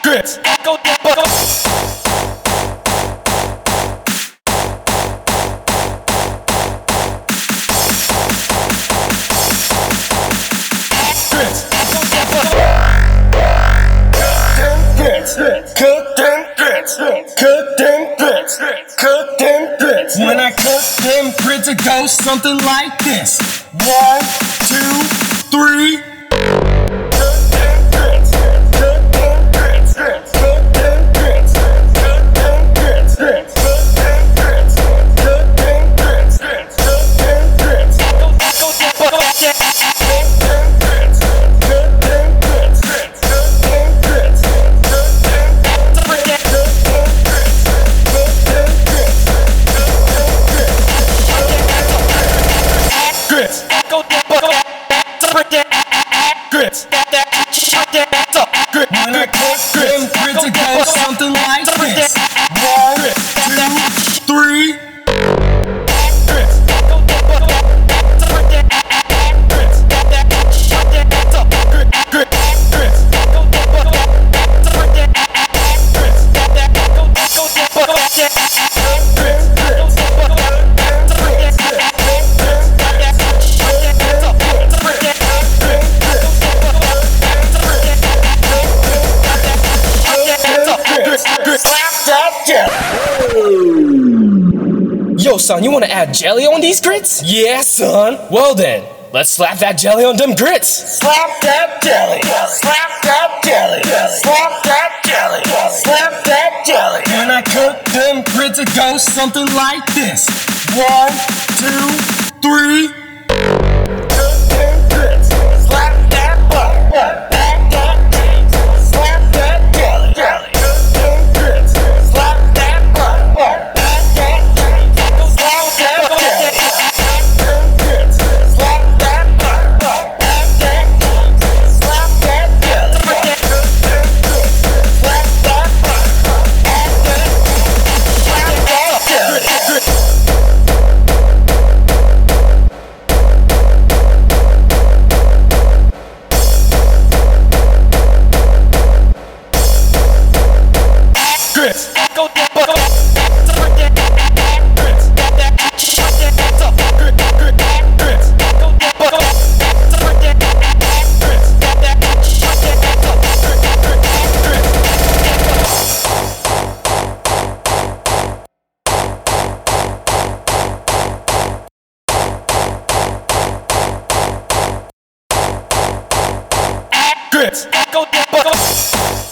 grits. Cook them grits, cook them grits, cook them grits. When I cook them grits, it goes something like this. 1, 2, 3. Cook them grits, cook them grits, cook them grits, cook them grits, cook them grits, cook them grits, cook them grits. Grits. When I cook them grits, it goes something like this. 1, 2, 3. Yo, son, you wanna add jelly on these grits? Yeah, son. Well then, let's slap that jelly on them grits. Slap that jelly. Slap that jelly. Slap that jelly. Slap that jelly. When I cook them grits, it goes something like this. 1, 2, 3. Cook them grits. Slap that butter. Back that cheese. Slap that jelly. Cook them grits. Slap that butter. Grits.